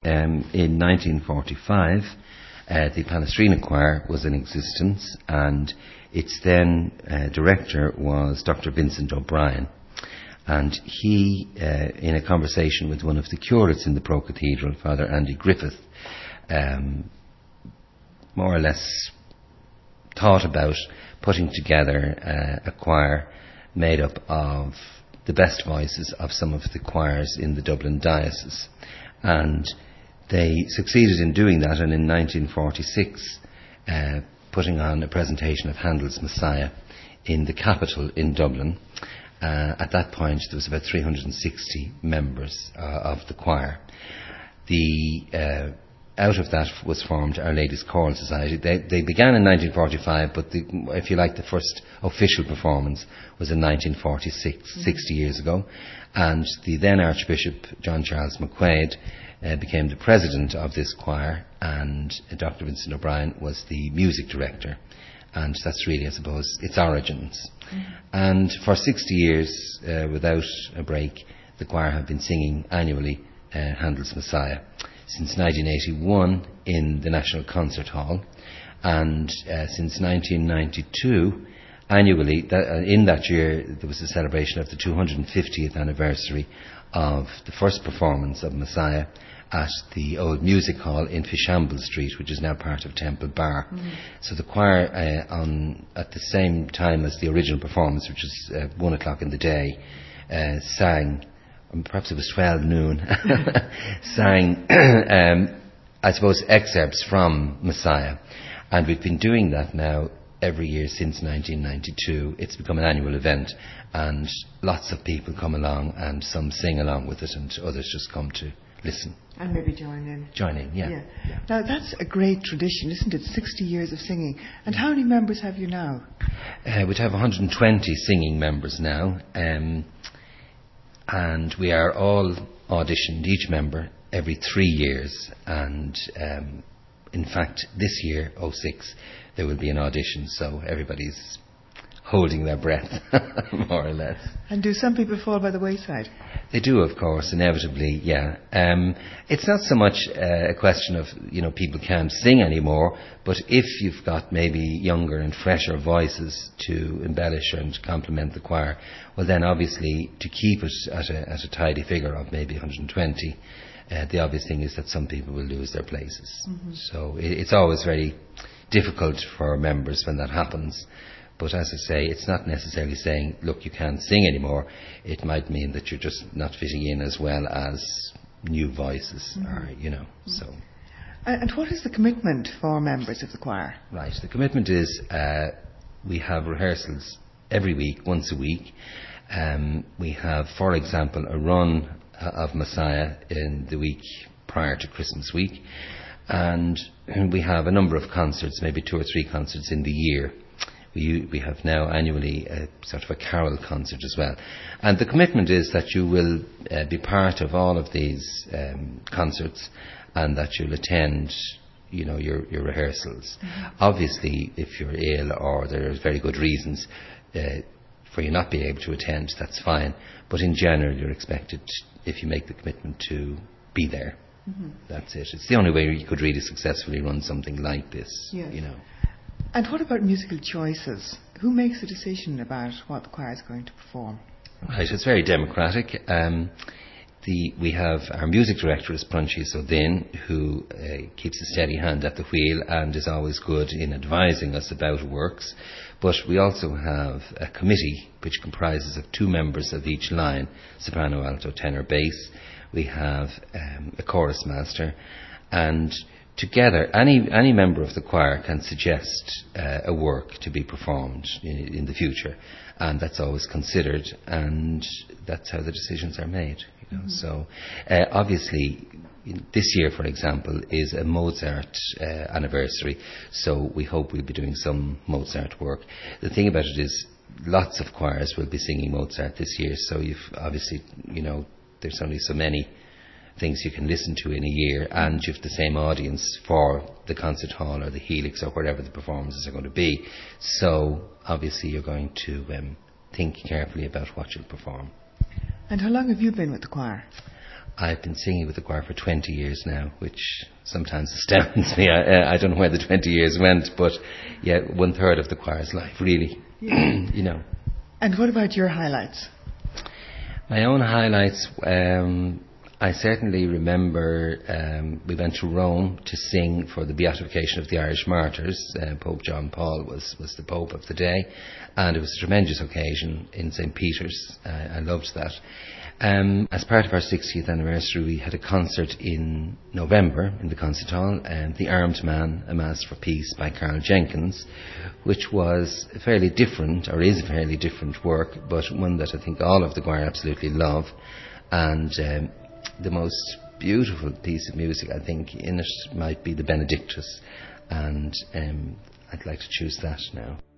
in 1945, the Palestrina Choir was in existence, and its then director was Dr. Vincent O'Brien. And he, in a conversation with one of the curates in the Pro Cathedral, Father Andy Griffith, more or less thought about putting together a choir made up of the best voices of some of the choirs in the Dublin diocese. And they succeeded in doing that, and in 1946 putting on a presentation of Handel's Messiah in the Capitol in Dublin. At that point there was about 360 members of the choir. Out of that was formed Our Lady's Choral Society. They began in 1945, but if you like, the first official performance was in 1946, 60 years ago. And the then Archbishop John Charles McQuaid became the president of this choir, and Dr. Vincent O'Brien was the music director. And that's really, I suppose, its origins. And for 60 years, without a break, the choir have been singing annually Handel's Messiah. Since 1981 in the National Concert Hall, and since 1992 annually. In that year there was a celebration of the 250th anniversary of the first performance of Messiah at the old music hall in Fishamble Street, which is now part of Temple Bar. So the choir at the same time as the original performance, which was 1 o'clock in the day, sang, perhaps it was 12 noon, sang, I suppose, excerpts from Messiah. And we've been doing that now every year since 1992. It's become an annual event, and lots of people come along, and some sing along with it, and others just come to listen. And maybe join in. Join in, yeah. Now that's a great tradition, isn't it? 60 years of singing. And how many members have you now? We'd have 120 singing members now. And we are all auditioned, each member, every 3 years. And in fact, this year, 06, there will be an audition, so everybody's holding their breath, more or less. And do some people fall by the wayside? They do, of course, inevitably, yeah. It's not so much a question of, people can't sing anymore, but if you've got maybe younger and fresher voices to embellish and complement the choir, well then obviously to keep it at a tidy figure of maybe 120, the obvious thing is that some people will lose their places. So it's always very difficult for members when that happens. But as I say, it's not necessarily saying, look, you can't sing anymore. It might mean that you're just not fitting in as well as new voices are, so. And what is the commitment for members of the choir? Right, the commitment is we have rehearsals every week, once a week. We have, for example, a run of Messiah in the week prior to Christmas week. And we have a number of concerts, maybe 2 or 3 concerts in the year. We have now annually a sort of a carol concert as well. And the commitment is that you will be part of all of these concerts, and that you'll attend, your rehearsals. Obviously, if you're ill or there are very good reasons for you not being able to attend, that's fine. But in general, you're expected, if you make the commitment, to be there. That's it. It's the only way you could really successfully run something like this, And what about musical choices? Who makes the decision about what the choir is going to perform? Right, it's very democratic. We have our music director is Prunchis O'Din, who keeps a steady hand at the wheel and is always good in advising us about works. But we also have a committee which comprises of 2 members of each line, soprano, alto, tenor, bass. We have a chorus master, and together, any member of the choir can suggest a work to be performed in the future, and that's always considered, and that's how the decisions are made. So, obviously, this year, for example, is a Mozart anniversary, so we hope we'll be doing some Mozart work. The thing about it is, lots of choirs will be singing Mozart this year, so you've obviously, there's only so many things you can listen to in a year, and you've the same audience for the concert hall or the Helix or wherever the performances are going to be. So obviously you're going to think carefully about what you'll perform. And how long have you been with the choir? I've been singing with the choir for 20 years now, which sometimes astounds me. I don't know where the 20 years went, but yeah, 1/3 of the choir's life, really. You know. And what about your highlights? My own highlights, I certainly remember we went to Rome to sing for the beatification of the Irish martyrs. Pope John Paul was the Pope of the day, and it was a tremendous occasion in St. Peter's. I loved that. As part of our 60th anniversary, we had a concert in November in the Concert Hall, The Armed Man, A Mass for Peace by Carl Jenkins, which was fairly different, or is a fairly different work, but one that I think all of the choir absolutely love. And the most beautiful piece of music, I think, in it might be the Benedictus, and I'd like to choose that now.